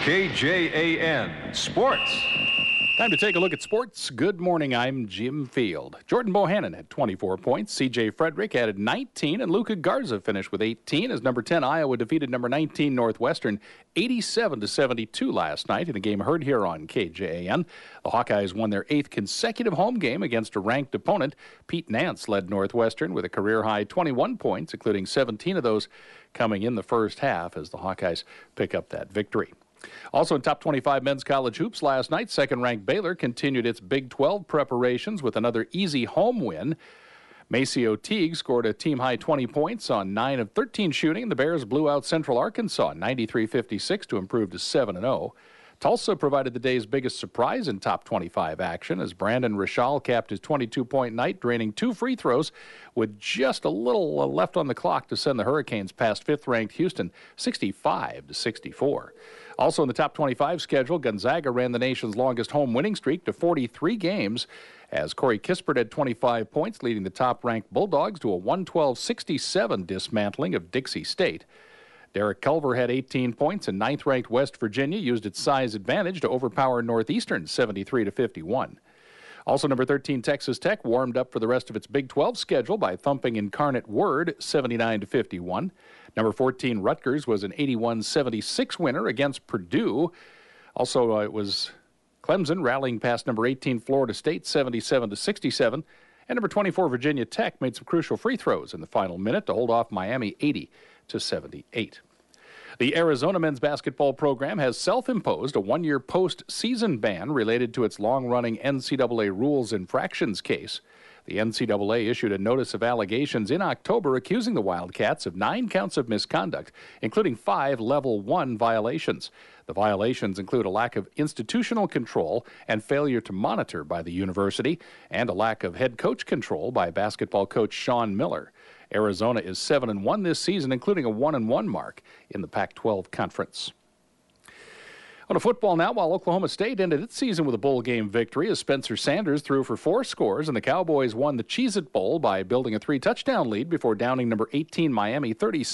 KJAN Sports. Time to take a look at sports. Good morning, I'm Jim Field. Jordan Bohannon had 24 points. C.J. Frederick added 19, and Luca Garza finished with 18 as number 10 Iowa defeated number 19 Northwestern 87-72 last night in a game heard here on KJAN. The Hawkeyes won their 8th consecutive home game against a ranked opponent. Pete Nance led Northwestern with a career-high 21 points, including 17 of those coming in the first half as the Hawkeyes pick up that victory. Also in top 25 men's college hoops last night, second-ranked Baylor continued its Big 12 preparations with another easy home win. Maceo Teague scored a team-high 20 points on 9 of 13 shooting, and the Bears blew out Central Arkansas 93-56 to improve to 7-0. Tulsa provided the day's biggest surprise in top 25 action as Brandon Rishal capped his 22-point night, draining 2 free throws with just a little left on the clock to send the Hurricanes past 5th-ranked Houston 65-64. Also in the top 25 schedule, Gonzaga ran the nation's longest home winning streak to 43 games as Corey Kispert had 25 points, leading the top-ranked Bulldogs to a 112-67 dismantling of Dixie State. Derek Culver had 18 points, and 9th-ranked West Virginia used its size advantage to overpower Northeastern 73-51. Also, number 13 Texas Tech warmed up for the rest of its Big 12 schedule by thumping Incarnate Word 79-51. Number 14 Rutgers was an 81-76 winner against Purdue. Also, it was Clemson rallying past number 18 Florida State 77-67. And number 24 Virginia Tech made some crucial free throws in the final minute to hold off Miami 80-78. The Arizona men's basketball program has self-imposed a 1-year post-season ban related to its long-running NCAA rules infractions case. The NCAA issued a notice of allegations in October accusing the Wildcats of 9 counts of misconduct, including 5 Level 1 violations. The violations include a lack of institutional control and failure to monitor by the university, and a lack of head coach control by basketball coach Sean Miller. Arizona is 7-1 this season, including a 1-1 mark in the Pac-12 conference. On to football now, while Oklahoma State ended its season with a bowl game victory as Spencer Sanders threw for 4 scores, and the Cowboys won the Cheez-It Bowl by building a 3-touchdown lead before downing number 18 Miami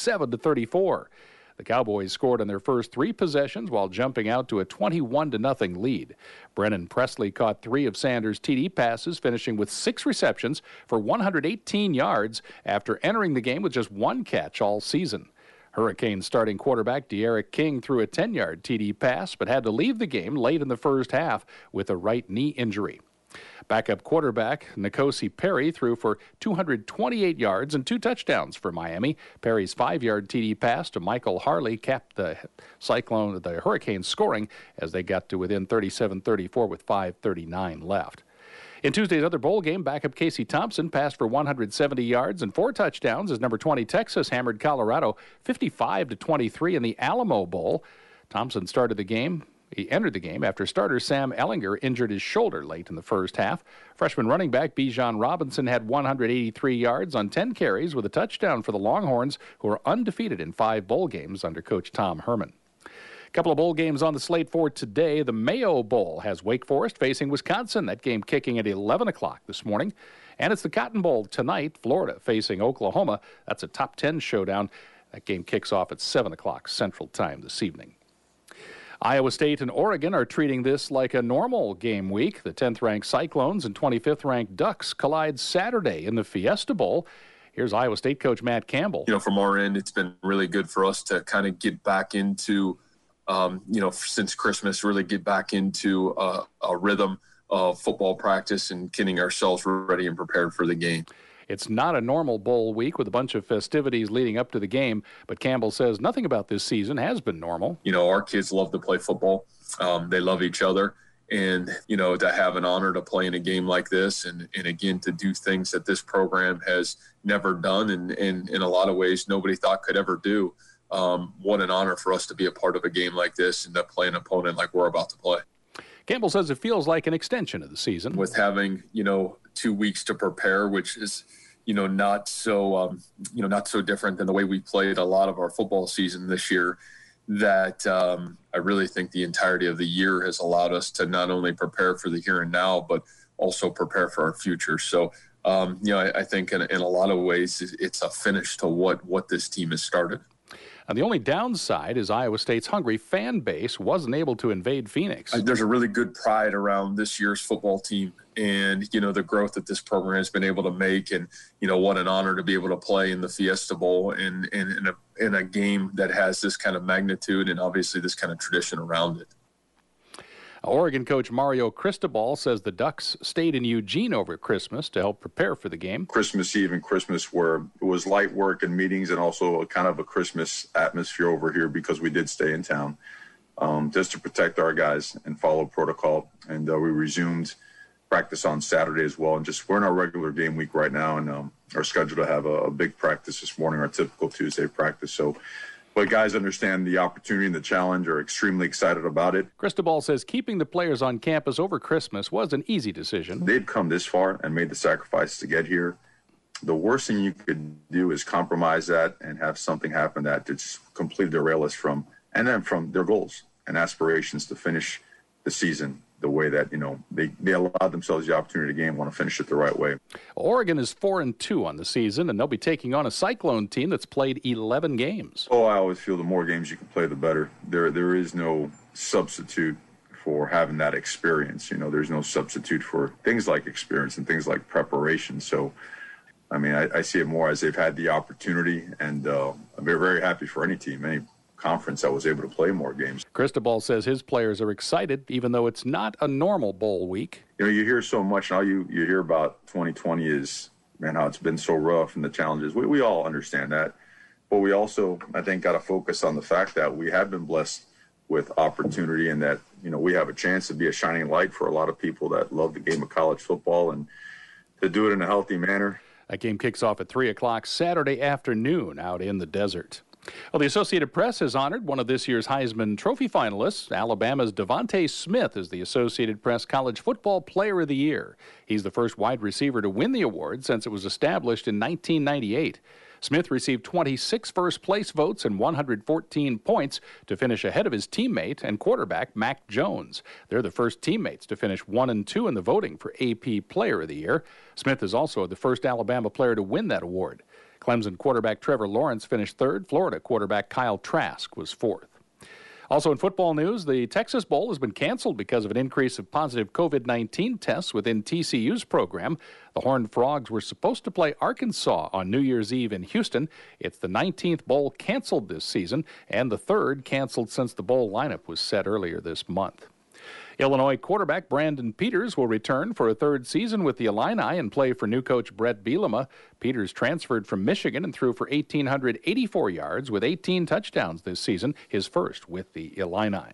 37-34. The Cowboys scored on their first 3 possessions while jumping out to a 21-0 lead. Brennan Presley caught 3 of Sanders' TD passes, finishing with 6 receptions for 118 yards after entering the game with just 1 catch all season. Hurricanes starting quarterback De'Aaron King threw a 10-yard TD pass but had to leave the game late in the first half with a right knee injury. Backup quarterback N'Kosi Perry threw for 228 yards and 2 touchdowns for Miami. Perry's 5-yard TD pass to Michael Harley capped the Hurricanes scoring as they got to within 37-34 with 5:39 left. In Tuesday's other bowl game, backup Casey Thompson passed for 170 yards and 4 touchdowns as number 20 Texas hammered Colorado 55-23 in the Alamo Bowl. Thompson He entered the game after starter Sam Ellinger injured his shoulder late in the first half. Freshman running back Bijan Robinson had 183 yards on 10 carries with a touchdown for the Longhorns, who are undefeated in 5 bowl games under Coach Tom Herman. A couple of bowl games on the slate for today. The Mayo Bowl has Wake Forest facing Wisconsin. That game kicking at 11 o'clock this morning. And it's the Cotton Bowl tonight. Florida facing Oklahoma. That's a top 10 showdown. That game kicks off at 7 o'clock Central Time this evening. Iowa State and Oregon are treating this like a normal game week. The 10th-ranked Cyclones and 25th-ranked Ducks collide Saturday in the Fiesta Bowl. Here's Iowa State coach Matt Campbell. From our end, it's been really good for us to kind of get back into, since Christmas, really get back into a rhythm of football practice and getting ourselves ready and prepared for the game. It's not a normal bowl week with a bunch of festivities leading up to the game, but Campbell says nothing about this season has been normal. Our kids love to play football. They love each other. And, to have an honor to play in a game like this and again, to do things that this program has never done and in a lot of ways nobody thought could ever do. What an honor for us to be a part of a game like this and to play an opponent like we're about to play. Campbell says it feels like an extension of the season. With having, 2 weeks to prepare, which is, not so different than the way we played a lot of our football season this year, that I really think the entirety of the year has allowed us to not only prepare for the here and now, but also prepare for our future. So, I think in a lot of ways it's a finish to what this team has started. And the only downside is Iowa State's hungry fan base wasn't able to invade Phoenix. There's a really good pride around this year's football team and, the growth that this program has been able to make. And, what an honor to be able to play in the Fiesta Bowl and in a game that has this kind of magnitude and obviously this kind of tradition around it. Oregon coach Mario Cristobal says the Ducks stayed in Eugene over Christmas to help prepare for the game. Christmas Eve and Christmas where it was light work and meetings and also a kind of a Christmas atmosphere over here because we did stay in town just to protect our guys and follow protocol. And we resumed practice on Saturday as well. And we're in our regular game week right now and are scheduled to have a big practice this morning, our typical Tuesday practice. But guys understand the opportunity and the challenge, are extremely excited about it. Cristobal says keeping the players on campus over Christmas was an easy decision. They've come this far and made the sacrifice to get here. The worst thing you could do is compromise that and have something happen that just completely derail us from their goals and aspirations to finish the season the way that, they allowed themselves the opportunity to game, want to finish it the right way. Oregon is 4-2 on the season, and they'll be taking on a Cyclone team that's played 11 games. Oh, I always feel the more games you can play, the better. There is no substitute for having that experience. There's no substitute for things like experience and things like preparation. So, I see it more as they've had the opportunity, and I'm very, very happy for any team, any conference that was able to play more games. Cristobal says his players are excited, even though it's not a normal bowl week. You hear so much, and all you hear about 2020 is, how it's been so rough and the challenges. We all understand that. But we also, I think, got to focus on the fact that we have been blessed with opportunity and that, we have a chance to be a shining light for a lot of people that love the game of college football and to do it in a healthy manner. That game kicks off at 3 o'clock Saturday afternoon out in the desert. Well, the Associated Press has honored one of this year's Heisman Trophy finalists. Alabama's Devontae Smith is the Associated Press College Football Player of the Year. He's the first wide receiver to win the award since it was established in 1998. Smith received 26 first-place votes and 114 points to finish ahead of his teammate and quarterback Mac Jones. They're the first teammates to finish 1 and 2 in the voting for AP Player of the Year. Smith is also the first Alabama player to win that award. Clemson quarterback Trevor Lawrence finished third. Florida quarterback Kyle Trask was fourth. Also in football news, the Texas Bowl has been canceled because of an increase of positive COVID-19 tests within TCU's program. The Horned Frogs were supposed to play Arkansas on New Year's Eve in Houston. It's the 19th bowl canceled this season and the third canceled since the bowl lineup was set earlier this month. Illinois quarterback Brandon Peters will return for a third season with the Illini and play for new coach Brett Bielema. Peters transferred from Michigan and threw for 1,884 yards with 18 touchdowns this season, his first with the Illini.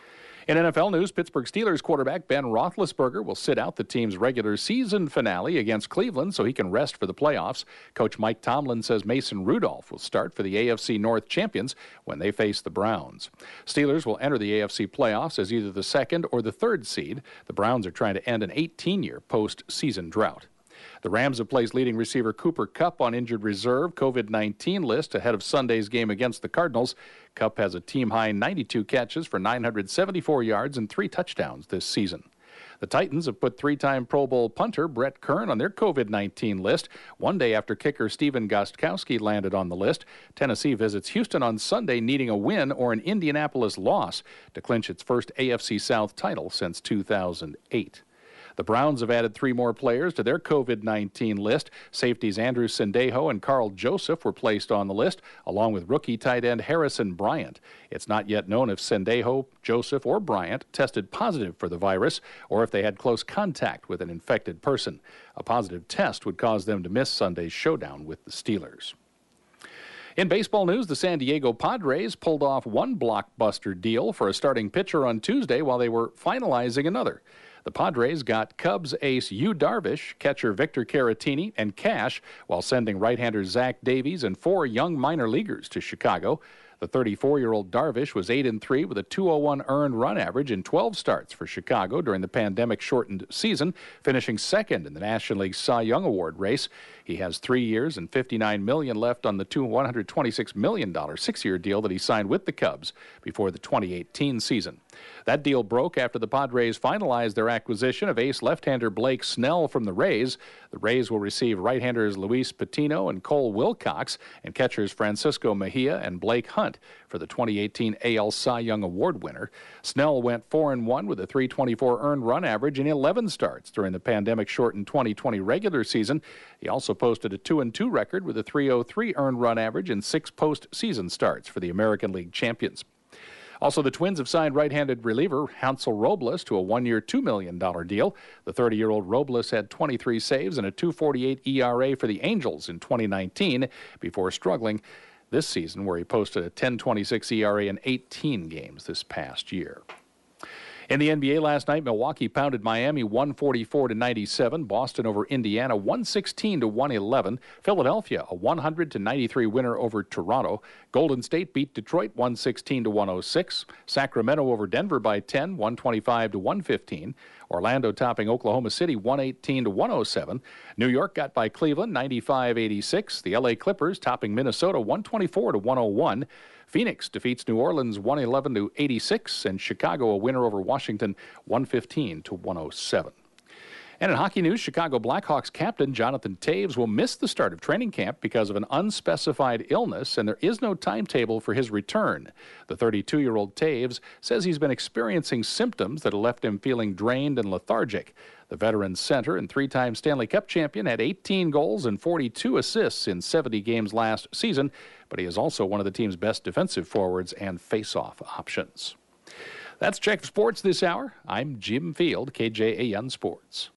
In NFL news, Pittsburgh Steelers quarterback Ben Roethlisberger will sit out the team's regular season finale against Cleveland so he can rest for the playoffs. Coach Mike Tomlin says Mason Rudolph will start for the AFC North champions when they face the Browns. Steelers will enter the AFC playoffs as either the second or the third seed. The Browns are trying to end an 18-year postseason drought. The Rams have placed leading receiver Cooper Kupp on injured reserve COVID-19 list ahead of Sunday's game against the Cardinals. Kupp has a team-high 92 catches for 974 yards and 3 touchdowns this season. The Titans have put 3-time Pro Bowl punter Brett Kern on their COVID-19 list, one day after kicker Stephen Gostkowski landed on the list. Tennessee visits Houston on Sunday needing a win or an Indianapolis loss to clinch its first AFC South title since 2008. The Browns have added 3 more players to their COVID-19 list. Safeties Andrew Sendejo and Carl Joseph were placed on the list, along with rookie tight end Harrison Bryant. It's not yet known if Sendejo, Joseph, or Bryant tested positive for the virus or if they had close contact with an infected person. A positive test would cause them to miss Sunday's showdown with the Steelers. In baseball news, the San Diego Padres pulled off one blockbuster deal for a starting pitcher on Tuesday while they were finalizing another. The Padres got Cubs ace Yu Darvish, catcher Victor Caratini, and cash while sending right-hander Zach Davies and 4 young minor leaguers to Chicago. The 34-year-old Darvish was 8-3 with a .201 earned run average in 12 starts for Chicago during the pandemic-shortened season, finishing second in the National League Cy Young Award race. He has 3 years and $59 million left on the $126 million 6-year deal that he signed with the Cubs before the 2018 season. That deal broke after the Padres finalized their acquisition of ace left-hander Blake Snell from the Rays. The Rays will receive right-handers Luis Patino and Cole Wilcox and catchers Francisco Mejia and Blake Hunt for the 2018 AL Cy Young Award winner. Snell went 4-1 with a .324 earned run average in 11 starts during the pandemic-shortened 2020 regular season. He also posted a 2-2 record with a .303 earned run average in 6 postseason starts for the American League champions. Also, the Twins have signed right-handed reliever Hansel Robles to a one-year, $2 million deal. The 30-year-old Robles had 23 saves and a .248 ERA for the Angels in 2019 before struggling this season, where he posted a .1026 ERA in 18 games this past year. In the NBA last night, Milwaukee pounded Miami 144-97. Boston over Indiana 116-111. Philadelphia a 100-93 winner over Toronto. Golden State beat Detroit 116-106. Sacramento over Denver by 10, 125-115. Orlando topping Oklahoma City 118-107. New York got by Cleveland 95-86. The LA Clippers topping Minnesota 124-101. Phoenix defeats New Orleans 111-86, and Chicago a winner over Washington 115-107. And in hockey news, Chicago Blackhawks captain Jonathan Toews will miss the start of training camp because of an unspecified illness, and there is no timetable for his return. The 32-year-old Toews says he's been experiencing symptoms that have left him feeling drained and lethargic. The veteran center and 3-time Stanley Cup champion had 18 goals and 42 assists in 70 games last season, but he is also one of the team's best defensive forwards and face-off options. That's Check Sports this hour. I'm Jim Field, KJAN Sports.